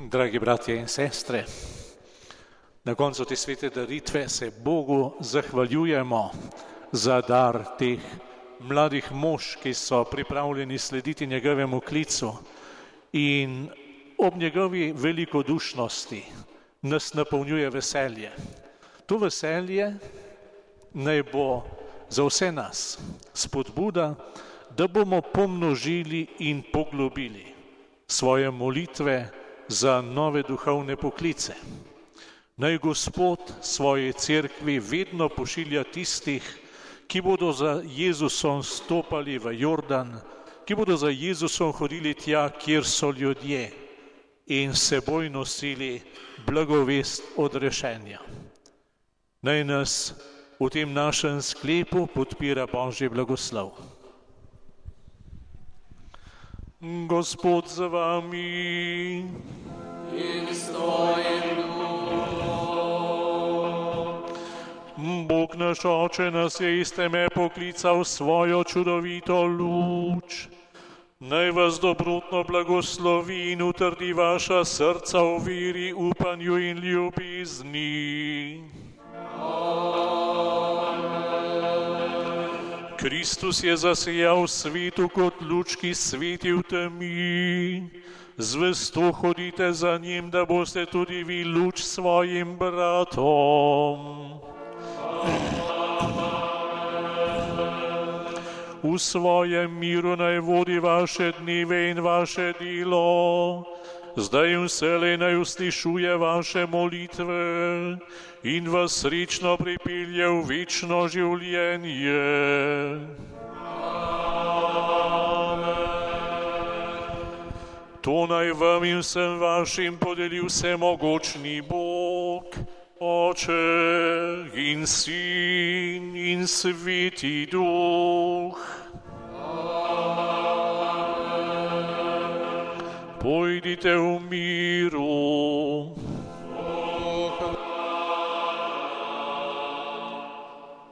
Dragi bratje in sestre, na koncu te svete daritve se Bogu zahvaljujemo za dar teh mladih mož, ki so pripravljeni slediti njegovemu klicu in ob njegovi velikodušnosti nas napolnjuje veselje. To veselje naj bo za vse nas spodbuda, da bomo pomnožili in poglobili svoje molitve za nove duhovne poklice. Naj Gospod svoji cerkvi vedno pošilja tistih, ki bodo za Jezusom stopali v Jordan, ki bodo za Jezusom hodili tja, kjer so ljudje in seboj nosili blagovest odrešenja. Naj nas v tem našem sklepu podpira Božji blagoslov. Gospod z vami in s tvojim duhom. Bog naš Oče nas je iz teme poklical svojo čudovito luč. Naj vas dobrotno blagoslovi in utrdi vaša srca v veri, upanju in ljubezni. Kristus je zasijal svetu kot luč, ki sveti v temi. Zvesto hodite za njim, da boste tudi vi luč svojim bratom. V svojem miru naj vodi vaše dneve in vaše delo. Zdaj in vselej naj uslišuje vaše molitve in vas srečno pripelje v večno življenje. To naj vam in vsem vašim podeli vsemogočni Bog, Oče in Sin in Sveti Duh. Pojdite v miru.